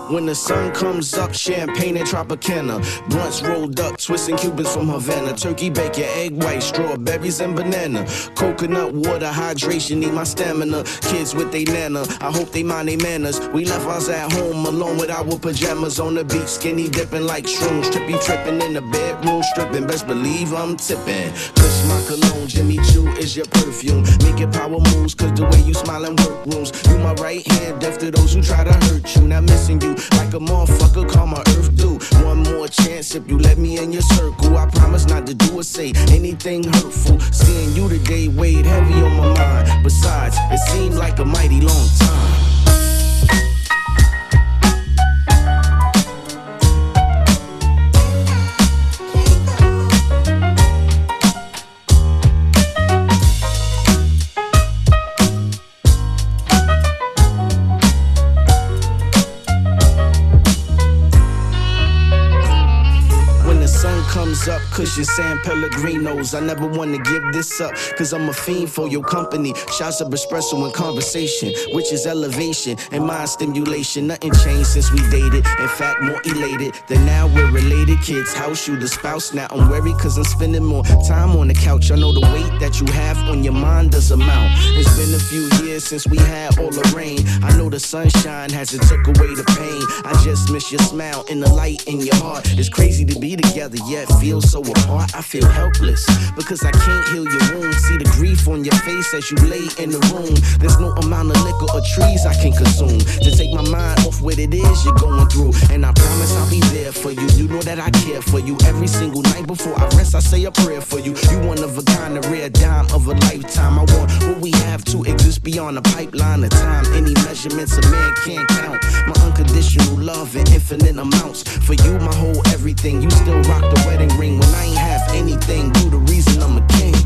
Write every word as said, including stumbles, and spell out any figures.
When the sun comes up, champagne and Tropicana. Blunts rolled up, twisting Cubans from Havana. Turkey bacon, egg white, strawberries and banana. Coconut water, hydration, need my stamina. Kids with they nana, I hope they mind their manners. We left ours at home alone with our pajamas on the beach. Skinny dipping like shrooms, trippy tripping in the bedroom, stripping. Best believe I'm tipping. Kush my cologne, Jimmy Choo is your perfume. Make it power moves, cause the way you smile in workrooms. You my right hand, deaf to those who try to hurt you. Not missing you like a motherfucker, call my earth do. One more chance if you let me in your circle. I promise not to do or say anything hurtful. Seeing you today weighed heavy on my mind. Besides, it seemed like a mighty long time. Comes up, cushion San Pellegrinos. I never want to give this up, cause I'm a fiend for your company. Shots of espresso and conversation, which is elevation and mind stimulation. Nothing changed since we dated. In fact, more elated than now we're related. Kids, house you, the spouse. Now I'm worried cause I'm spending more time on the couch. I know the weight that you have on your mind does amount. It's been a few years since we had all the rain. I know the sunshine hasn't took away the pain. I just miss your smile and the light in your heart. It's crazy to be together, yet feel so apart. I feel helpless because I can't heal your wounds. See the grief on your face as you lay in the room. There's no amount of liquor or trees I can consume to take my mind off what it is you're going through. And I promise I'll be there for you. You know that I care for you. Every single night before I rest, I say a prayer for you. You one of a kind, a rare dime of a lifetime. I want what we have to exist beyond the pipeline of time. Any measurements a man can't count. My unconditional love in infinite amounts. For you, my whole everything. You still rock the wedding ring when I ain't have anything. You the reason I'm a king.